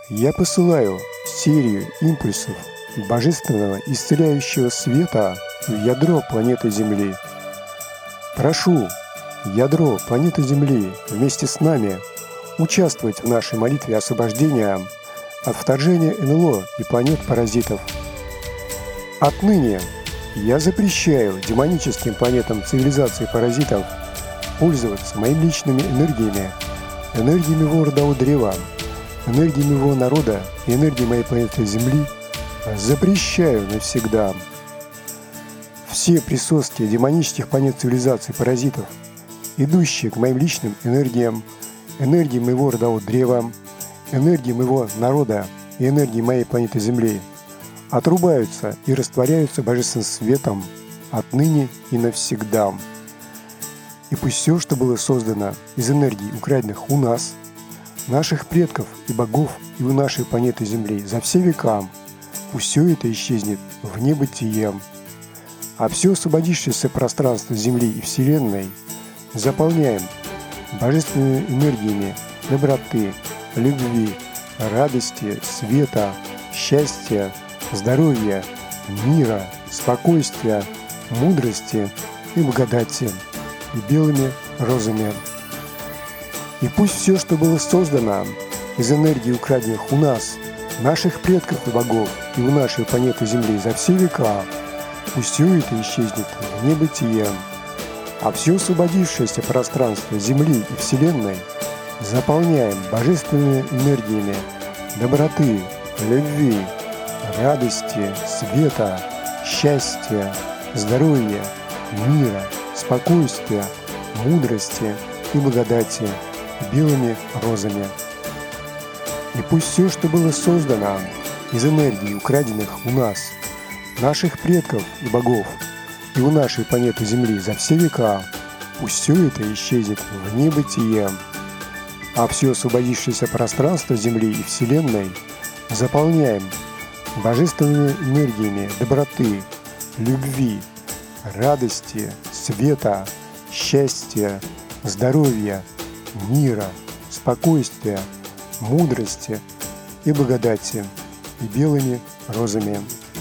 Я посылаю серию импульсов божественного исцеляющего света в ядро планеты Земли. Прошу ядро планеты Земли вместе с нами участвовать в нашей молитве освобождения от вторжения НЛО и планет-паразитов. Отныне я запрещаю демоническим планетам цивилизации паразитов пользоваться моими личными энергиями вора Дао Древа, энергиями его народа и энергией моей планеты Земли. Запрещаю навсегда. Все присоски демонических планет цивилизаций паразитов, идущие к моим личным энергиям моего рода древа, энергии моего народа и энергии моей планеты Земли, отрубаются и растворяются божественным светом отныне и навсегда. И пусть все, что было создано из энергий, украденных у нас, наших предков и богов и у нашей планеты Земли за все века, пусть все это исчезнет в небытие. А все освободившееся пространство Земли и Вселенной заполняем божественными энергиями доброты, любви, радости, света, счастья, здоровья, мира, спокойствия, мудрости и благодати, и белыми розами. И пусть все, что было создано из энергии, украденных у нас, наших предков и богов и у нашей планеты Земли за все века, пусть все это исчезнет в небытие. А все освободившееся пространство Земли и Вселенной заполняем божественными энергиями доброты, любви, радости, света, счастья, здоровья, мира, спокойствия, мудрости и благодати белыми розами. И пусть все, что было создано из энергии, украденных у нас, наших предков и богов, и у нашей планеты Земли за все века, пусть все это исчезнет в небытие. А все освободившееся пространство Земли и Вселенной заполняем божественными энергиями доброты, любви, радости, света, счастья, здоровья, мира, спокойствия, мудрости и благодати и белыми розами.